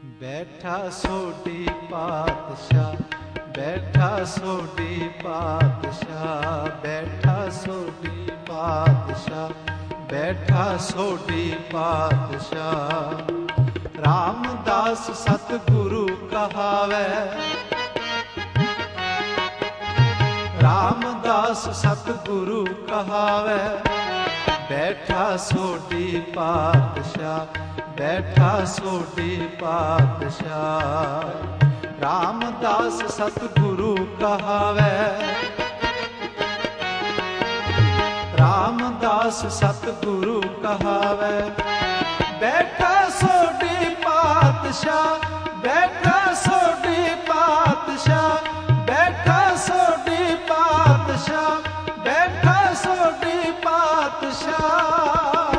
ਬੈਠਾ ਸੋਢੀ ਪਾਤਸ਼ਾਹ, ਬੈਠਾ ਸੋਢੀ ਪਾਤਸ਼ਾਹ, ਬੈਠਾ ਸੋਢੀ ਪਾਤਸ਼ਾਹ, ਬੈਠਾ ਸੋਢੀ ਪਾਤਸ਼ਾਹ। ਰਾਮਦਾਸ ਸਤਿਗੁਰੂ ਕਹਾਵੈ, ਰਾਮਦਾਸ ਸਤਿਗੁਰੂ ਕਹਾਵੈ। ਬੈਠਾ ਸੋਢੀ ਪਾਤਸ਼ਾਹ, ਬੈਠਾ ਸੋਢੀ ਪਾਤਸ਼ਾਹ। ਰਾਮਦਾਸ ਸਤਿਗੁਰੂ ਕਹਾਵੈ, ਰਾਮਦਾਸ ਸਤਿਗੁਰੂ ਕਹਾਵੈ। ਬੈਠਾ ਸੋਢੀ ਪਾਤਸ਼ਾਹ, ਬੈਠਾ ਸੋਢੀ ਪਾਤਸ਼ਾਹ, ਬੈਠਾ ਸੋਢੀ ਪਾਤਸ਼ਾਹ, ਬੈਠਾ ਸੋਢੀ ਪਾਤਸ਼ਾਹ।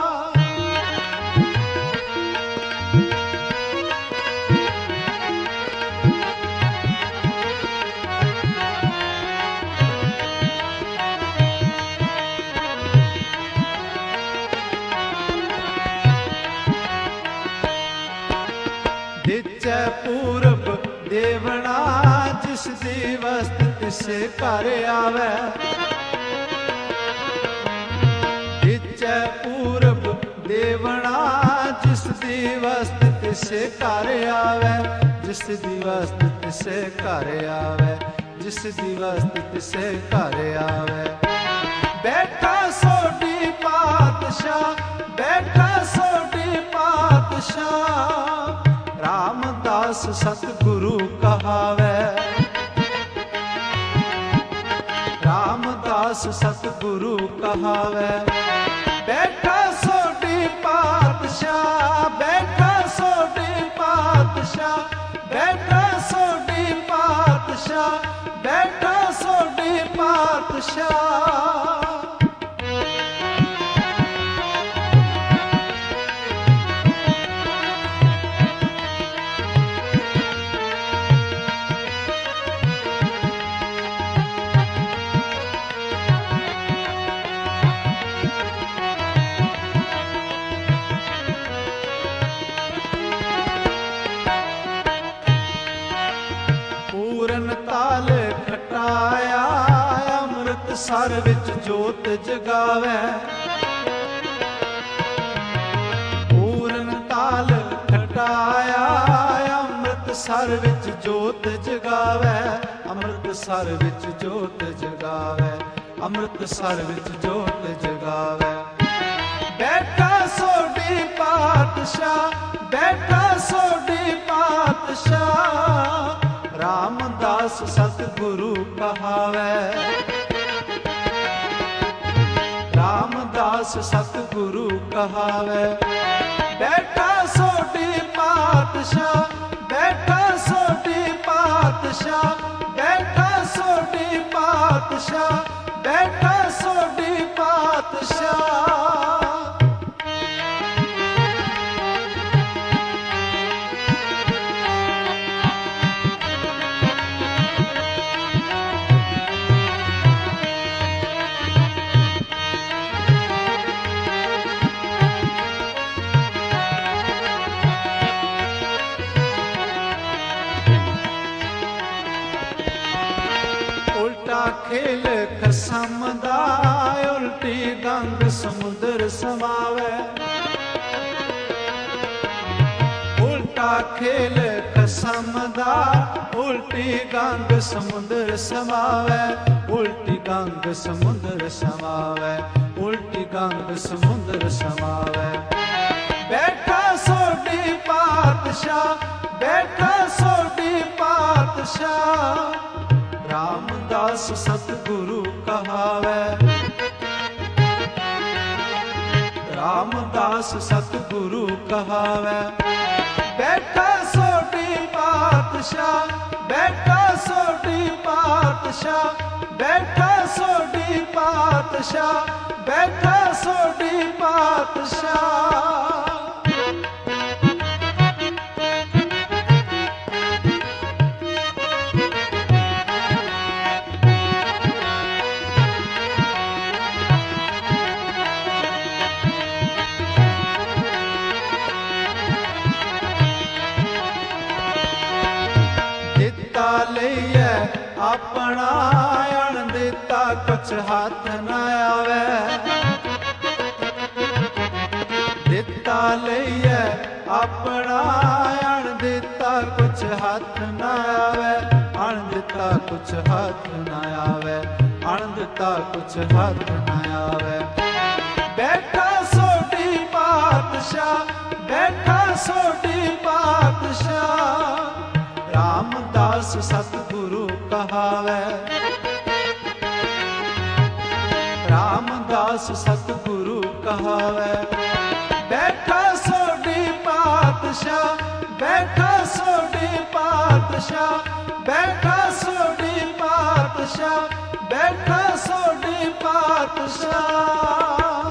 ਦਿਚੈ ਪੂਰਬ ਦੇਵਣਾ, ਜਿਸ ਦੀ ਵਸਤ ਤਿਸੇ ਘਰ ਆਵੈ। ਦਿਚੈ ਪੂਰਬ ਦੇਵਣਾ, ਜਿਸ ਦੀ ਵਸਤ ਤਿਸੇ ਘਰ ਆਵੈ। ਜਿਸ ਦੀ ਵਸਤ ਤਿਸੇ ਘਰ ਆਵੈ, ਜਿਸ ਦੀ ਵਸਤ ਤਿਸੇ ਘਰ ਆਵੈ। ਬੈਠਾ ਸੋਢੀ ਪਾਤਸ਼ਾਹ, ਬੈਠਾ ਸੋਢੀ ਪਾਤਸ਼ਾਹ। ਰਾਮਦਾਸ ਸਤਿਗੁਰੂ ਕਹਾਵੈ, ਰਾਮਦਾਸ ਸਤਿਗੁਰੂ ਕਹਾਵੈ। ਬੈਠਾ ਸੋਢੀ ਪਾਤਸ਼ਾਹ, ਬੈਠਾ ਸੋਢੀ ਪਾਤਸ਼ਾਹ, ਬੈਠਾ ਸੋਢੀ ਪਾਤਸ਼ਾਹ, ਬੈਠਾ ਸੋਢੀ ਪਾਤਸ਼ਾਹ। ਪੂਰਨ ਤਾਲ ਖਟਾਇਆ, ਅੰਮ੍ਰਿਤਸਰ ਵਿੱਚ ਜੋਤ ਜਗਾਵੈ। ਪੂਰਨ ਤਾਲ ਖਟਾਇਆ, ਅੰਮ੍ਰਿਤਸਰ ਵਿੱਚ ਜੋਤ ਜਗਾਵੈ। ਅੰਮ੍ਰਿਤਸਰ ਵਿੱਚ ਜੋਤ ਜਗਾਵੈ, ਅੰਮ੍ਰਿਤਸਰ ਵਿੱਚ ਜੋਤ ਜਗਾਵੈ। ਬੈਠਾ ਸੋਢੀ ਪਾਤਸ਼ਾਹ, ਬੈਠਾ ਸੋਢੀ ਪਾਤਸ਼ਾਹ। ਰਾਮਦਾਸ ਸਤਿਗੁਰੂ ਕਹਾਵੈ, ਰਾਮਦਾਸ ਸਤਿਗੁਰੂ ਕਹਾਵੈ। ਬੈਠਾ ਸੋਢੀ ਪਾਤਸ਼ਾਹ, ਬੈਠਾ ਸੋਢੀ ਪਾਤਸ਼ਾਹ, ਬੈਠਾ ਸੋਢੀ ਪਾਤਸ਼ਾਹ, ਬੈਠਾ ਸੋਢੀ ਪਾਤਸ਼ਾਹ। ਉਲਟਾ ਖੇਲ ਖਸਮ ਦਾ, ਉਲਟੀ ਗੰਗ ਸਮੁੰਦਰ ਸਮਾਵੈ। ਉਲਟਾ ਖੇਲ ਖਸਮ ਦਾ, ਉਲਟੀ ਗੰਗ ਸਮੁੰਦਰ ਸਮਾਵੈ। ਉਲਟੀ ਗੰਗ ਸਮੁੰਦਰ ਸਮਾਵੈ, ਉਲਟੀ ਗੰਗ ਸਮੁੰਦਰ ਸਮਾਵੈ। ਬੈਠਾ ਸੋਢੀ ਪਾਤਸ਼ਾਹ, ਬੈਠਾ ਸੋਢੀ ਪਾਤਸ਼ਾਹ। ਰਾਮਦਾਸ ਸਤਿਗੁਰੂ ਕਹਾਵੈ, ਰਾਮਦਾਸ ਸਤਿਗੁਰੂ ਕਹਾਵੈ। ਬੈਠਾ ਸੋਢੀ ਪਾਤਸ਼ਾਹ, ਬੈਠਾ ਸੋਢੀ ਪਾਤਸ਼ਾਹ, ਬੈਠਾ ਸੋਢੀ ਪਾਤਸ਼ਾਹ, ਬੈਠਾ ਸੋਢੀ ਪਾਤਸ਼ਾਹ। ਲਈਐ ਆਪਣਾ, ਅਣ ਦਿੱਤਾ ਕੁਛ ਹੱਥ ਨ ਆਵੇ। ਦਿੱਤਾ ਲਈਐ ਆਪਣਾ, ਅਣ ਦਿੱਤਾ ਕੁਛ ਹੱਥ ਨ ਆਵੇ। ਅਣ ਦਿੱਤਾ ਕੁਛ ਹੱਥ ਨ ਆਵੇ, ਅਣ ਦਿੱਤਾ ਕੁਛ ਹੱਥ ਨ ਆਵੇ। ਬੈਠਾ ਸੋਢੀ ਪਾਤਸ਼ਾਹ, ਬੈਠਾ ਸੋਢੀ ਪਾਤਸ਼ਾਹ, ਰਾਮਦਾਸ ਸਤਿਗੁਰੂ ਕਹਾਵੇ। ਰਾਮਦਾਸ ਸਤਿਗੁਰੂ ਕਹਾਵੇ। ਬੈਠਾ ਸੋਢੀ ਪਾਤਸ਼ਾਹ, ਬੈਠਾ ਸੋਢੀ ਪਾਤਸ਼ਾਹ, ਬੈਠਾ ਸੋਢੀ ਪਾਤਸ਼ਾਹ, ਬੈਠਾ ਸੋਢੀ ਪਾਤਸ਼ਾਹ।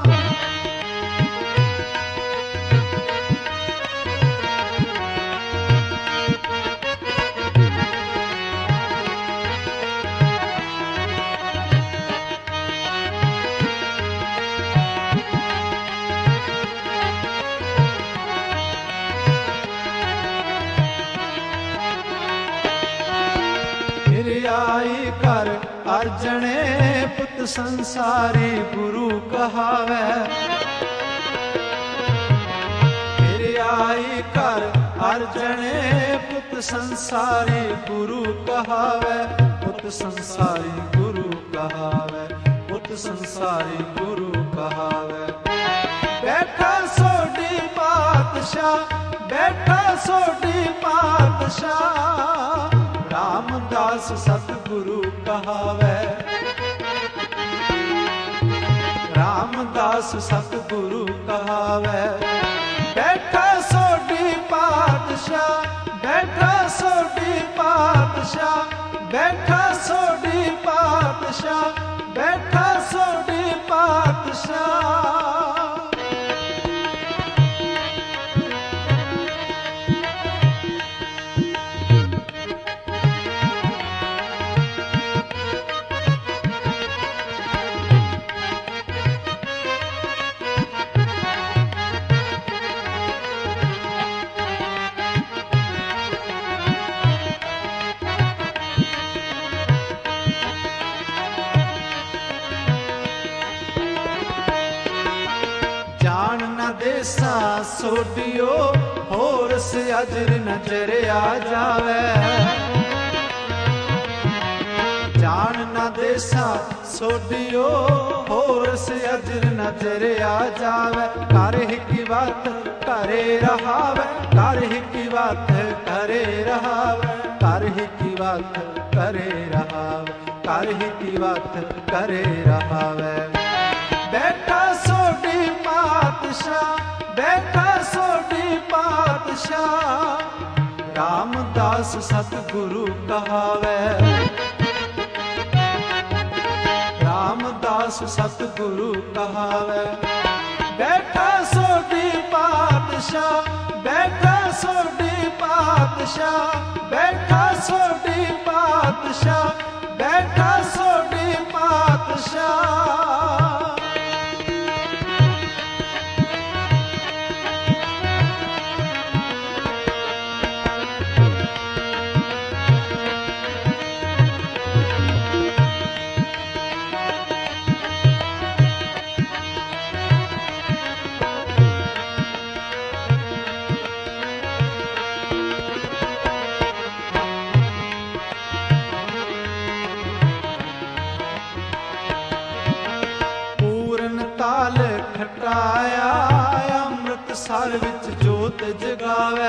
ਆਈ ਕਰ ਅਰਜਣੇ ਪੁੱਤ ਸੰਸਾਰੀ ਗੁਰੂ ਕਹਾਵੇ। ਫਿਰ ਆਈ ਕਰ ਅਰਜਣੇ ਪੁੱਤ ਸੰਸਾਰੀ ਗੁਰੂ ਕਹਾਵੇ। ਪੁੱਤ ਸੰਸਾਰੀ ਗੁਰੂ ਕਹਾਵੇ, ਪੁੱਤ ਸੰਸਾਰੀ ਗੁਰੂ ਕਹਾਵੇ। ਬੈਠਾ ਸੋਢੀ ਪਾਤਸ਼ਾਹ, ਬੈਠਾ ਸੋਢੀ ਪਾਤਸ਼ਾਹ, ਰਾਮਦਾਸ ਸਤਿਗੁਰੂ ਕਹਾਵੇ। ਰਾਮਦਾਸ ਸਤਿਗੁਰੂ ਕਹਾਵੇ। ਬੈਠਾ ਸੋਢੀ ਪਾਤਸ਼ਾਹ, ਬੈਠਾ ਸੋਢੀ ਪਾਤਸ਼ਾਹ, ਬੈਠਾ ਸੋਢੀ ਪਾਤਸ਼ਾਹ, ਬੈਠਾ ਸੋਢੀ ਪਾਤਸ਼ਾਹ। ਦੇਸਾ ਸੋਢਿਓ ਹੋਰ ਅਜਰ ਨਜ਼ਰਿਆ ਜਾਵੇ। ਜਾਣ ਨਾ ਦੇਸਾ ਸੋਢਿਓ ਹੋਰ ਅਜਰ ਨਜ਼ਰਿਆ ਜਾਵੇ। ਕਰ ਹੀ ਬਾਤ ਕਰੇ ਰਹਾਵੇ, ਕਰ ਹੀ ਬਾਤ ਕਰੇ ਰਹਾਵੇ, ਕਰ ਹੀ ਬਾਤ ਕਰੇ ਰਹਾਵੇ, ਕਰ ਹੀ ਬਾਤ ਕਰੇ ਰਹਾਵੇ। ਬੈਠਾ ਸੋਢੀ ਪਾਤਸ਼ਾਹ, ਬੈਠਾ ਸੋਢੀ ਪਾਤਸ਼ਾਹ, ਰਾਮਦਾਸ ਸਤਿਗੁਰੂ ਕਹਾਵੇ। ਰਾਮਦਾਸ ਸਤਿਗੁਰੂ ਕਹਾਵੇ। ਬੈਠਾ ਸੋਢੀ ਪਾਤਸ਼ਾਹ, ਬੈਠਾ ਸੋਢੀ ਪਾਤਸ਼ਾਹ, ਬੈਠਾ ਸੋਢੀ ਪਾਤਸ਼ਾਹ, ਬੈਠਾ ਸੋਢੀ ਪਾਤਸ਼ਾਹ। ਖਟਾਇਆ ਅੰਮ੍ਰਿਤਸਰ ਵਿੱਚ ਜੋਤ ਜਗਾਵੇ।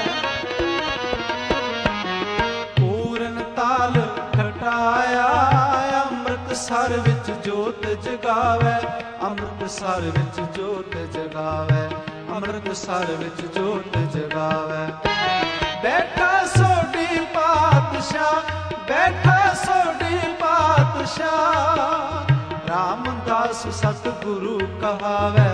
ਪੂਰਨ ਤਾਲ ਖਟਾਇਆ ਅੰਮ੍ਰਿਤਸਰ ਵਿੱਚ ਜੋਤ ਜਗਾਵੇ। ਅੰਮ੍ਰਿਤਸਰ ਵਿੱਚ ਜੋਤ ਜਗਾਵੇ, ਅੰਮ੍ਰਿਤਸਰ ਵਿੱਚ ਜੋਤ ਜਗਾਵੇ। ਬੈਠਾ ਸੋਢੀ ਪਾਤਸ਼ਾਹ, ਬੈਠਾ ਸੋਢੀ ਪਾਤਸ਼ਾਹ, ਰਾਮਦਾਸ ਸਤਿਗੁਰੂ ਕਹਾਵੇ।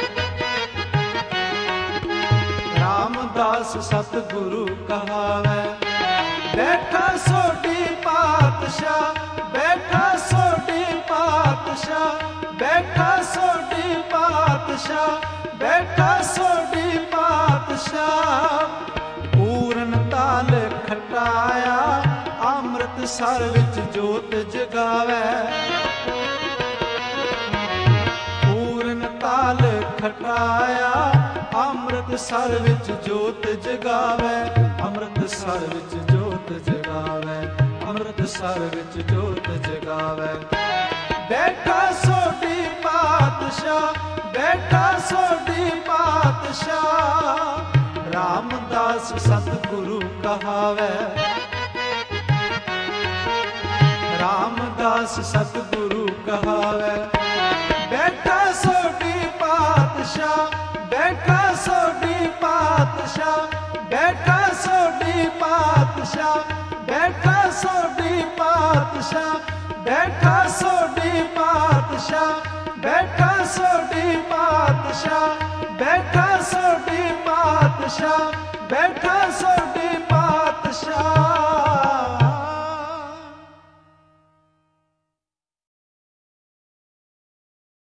ਰਾਮਦਾਸ ਸਤਿਗੁਰੂ ਕਹਾਵੇ। ਬੈਠਾ ਸੋਢੀ ਪਾਤਸ਼ਾਹ, ਬੈਠਾ ਸੋਢੀ ਪਾਤਸ਼ਾਹ, ਬੈਠਾ ਸੋਢੀ ਪਾਤਸ਼ਾਹ, ਬੈਠਾ ਸੋਢੀ ਪਾਤਸ਼ਾਹ। ਪੂਰਨ ਤਾਲ ਖਟਾਇਆ ਅੰਮ੍ਰਿਤਸਰ ਵਿੱਚ ਜੋਤ ਜਗਾਵੇ, ਪੂਰਨ ਤਾਲ ਖਟਾਇਆ ਅੰਮ੍ਰਿਤਸਰ ਵਿੱਚ ਜੋਤ ਜਗਾਵੇ, ਅੰਮ੍ਰਿਤਸਰ ਵਿੱਚ ਜੋਤ ਜਗਾਵੇ, ਅੰਮ੍ਰਿਤਸਰ ਵਿੱਚ ਜੋਤ ਜਗਾਵੇ। ਬੈਠਾ ਸੋਢੀ ਪਾਤਸ਼ਾਹ, ਬੈਠਾ ਸੋਢੀ ਪਾਤਸ਼ਾਹ, ਰਾਮਦਾਸ ਸਤਿਗੁਰੂ ਕਹਾਵੇ, ਰਾਮਦਾਸ ਸਤਿਗੁਰੂ ਕਹਾਵੇ। ਬੈਠਾ ਸੋਢੀ ਪਾਤਸ਼ਾਹ, ਬੈਠਾ ਸੋਢੀ ਪਾਤਸ਼ਾਹ, ਬੈਠਾ ਸੋਢੀ ਪਾਤਸ਼ਾਹ, ਬੈਠਾ ਸੋਢੀ ਪਾਤਸ਼ਾਹ, ਬੈਠਾ ਸੋਢੀ ਪਾਤਸ਼ਾਹ, ਬੈਠਾ ਸੋਢੀ ਪਾਤਸ਼ਾਹ, ਬੈਠਾ ਸੋਢੀ ਪਾਤਸ਼ਾਹ, ਬੈਠਾ